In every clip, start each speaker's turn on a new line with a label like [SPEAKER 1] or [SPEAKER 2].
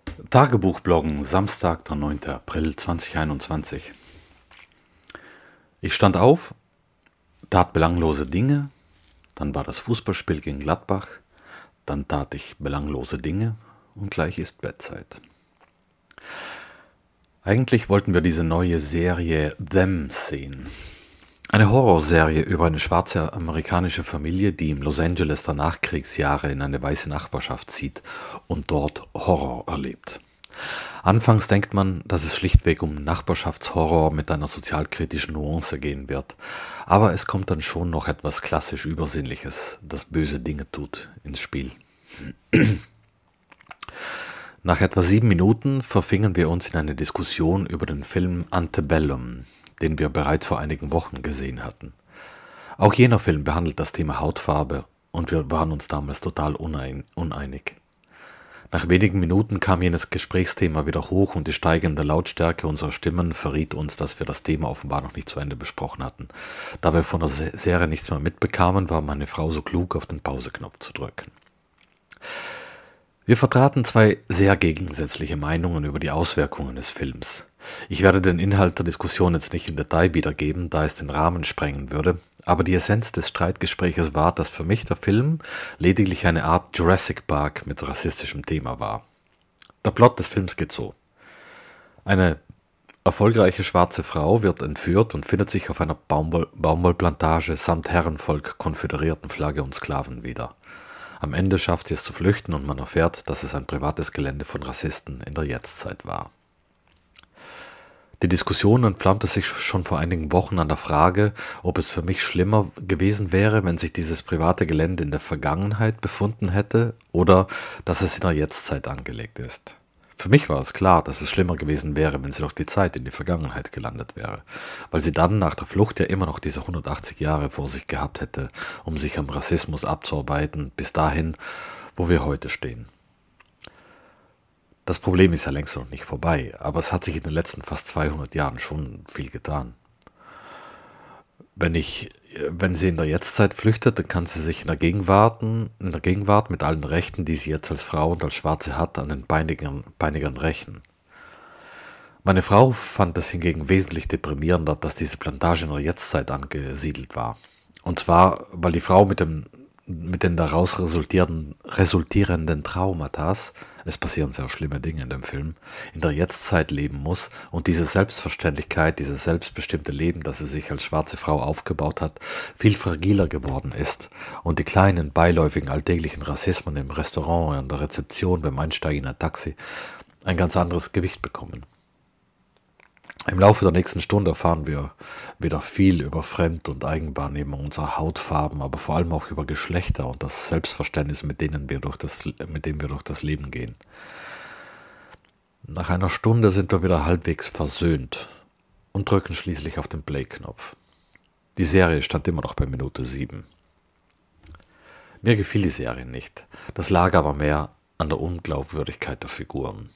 [SPEAKER 1] Tagebuchbloggen, Samstag, der 9. April 2021. Ich stand auf, tat belanglose Dinge, dann war das Fußballspiel gegen Gladbach, dann tat ich belanglose Dinge und gleich ist Bettzeit. Eigentlich wollten wir diese neue Serie Them sehen. Eine Horrorserie über eine schwarze amerikanische Familie, die im Los Angeles der Nachkriegsjahre in eine weiße Nachbarschaft zieht und dort Horror erlebt. Anfangs denkt man, dass es schlichtweg um Nachbarschaftshorror mit einer sozialkritischen Nuance gehen wird. Aber es kommt dann schon noch etwas klassisch Übersinnliches, das böse Dinge tut, ins Spiel. Nach etwa 7 Minuten verfingen wir uns in eine Diskussion über den Film Antebellum, den wir bereits vor einigen Wochen gesehen hatten. Auch jener Film behandelt das Thema Hautfarbe und wir waren uns damals total uneinig. Nach wenigen Minuten kam jenes Gesprächsthema wieder hoch und die steigende Lautstärke unserer Stimmen verriet uns, dass wir das Thema offenbar noch nicht zu Ende besprochen hatten. Da wir von der Serie nichts mehr mitbekamen, war meine Frau so klug, auf den Pauseknopf zu drücken. Wir vertraten 2 sehr gegensätzliche Meinungen über die Auswirkungen des Films. Ich werde den Inhalt der Diskussion jetzt nicht im Detail wiedergeben, da es den Rahmen sprengen würde, aber die Essenz des Streitgespräches war, dass für mich der Film lediglich eine Art Jurassic Park mit rassistischem Thema war. Der Plot des Films geht so. Eine erfolgreiche schwarze Frau wird entführt und findet sich auf einer Baumwollplantage samt Herrenvolk, konföderierten Flagge und Sklaven wieder. Am Ende schafft sie es zu flüchten und man erfährt, dass es ein privates Gelände von Rassisten in der Jetztzeit war. Die Diskussion entflammte sich schon vor einigen Wochen an der Frage, ob es für mich schlimmer gewesen wäre, wenn sich dieses private Gelände in der Vergangenheit befunden hätte oder dass es in der Jetztzeit angelegt ist. Für mich war es klar, dass es schlimmer gewesen wäre, wenn sie durch die Zeit in die Vergangenheit gelandet wäre, weil sie dann nach der Flucht ja immer noch diese 180 Jahre vor sich gehabt hätte, um sich am Rassismus abzuarbeiten, bis dahin, wo wir heute stehen. Das Problem ist ja längst noch nicht vorbei, aber es hat sich in den letzten fast 200 Jahren schon viel getan. Wenn sie in der Jetztzeit flüchtet, dann kann sie sich in der Gegenwart mit allen Rechten, die sie jetzt als Frau und als Schwarze hat, an den Peinigern rächen. Meine Frau fand es hingegen wesentlich deprimierender, dass diese Plantage in der Jetztzeit angesiedelt war. Und zwar, weil die Frau mit den daraus resultierenden Traumata, es passieren sehr schlimme Dinge in dem Film, in der Jetztzeit leben muss und diese Selbstverständlichkeit, dieses selbstbestimmte Leben, das sie sich als schwarze Frau aufgebaut hat, viel fragiler geworden ist und die kleinen, beiläufigen, alltäglichen Rassismen im Restaurant, an der Rezeption, beim Einsteigen in ein Taxi ein ganz anderes Gewicht bekommen. Im Laufe der nächsten Stunde erfahren wir wieder viel über Fremd- und Eigenwahrnehmung unserer Hautfarben, aber vor allem auch über Geschlechter und das Selbstverständnis, mit dem wir durch das Leben gehen. Nach einer Stunde sind wir wieder halbwegs versöhnt und drücken schließlich auf den Play-Knopf. Die Serie stand immer noch bei Minute 7. Mir gefiel die Serie nicht. Das lag aber mehr an der Unglaubwürdigkeit der Figuren.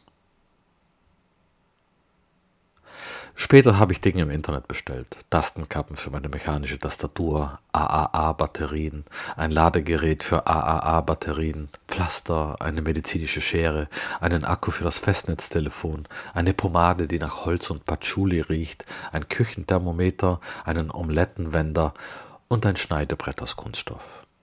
[SPEAKER 1] Später habe ich Dinge im Internet bestellt. Tastenkappen für meine mechanische Tastatur, AAA-Batterien, ein Ladegerät für AAA-Batterien, Pflaster, eine medizinische Schere, einen Akku für das Festnetztelefon, eine Pomade, die nach Holz und Patchouli riecht, ein Küchenthermometer, einen Omelettenwender und ein Schneidebrett aus Kunststoff.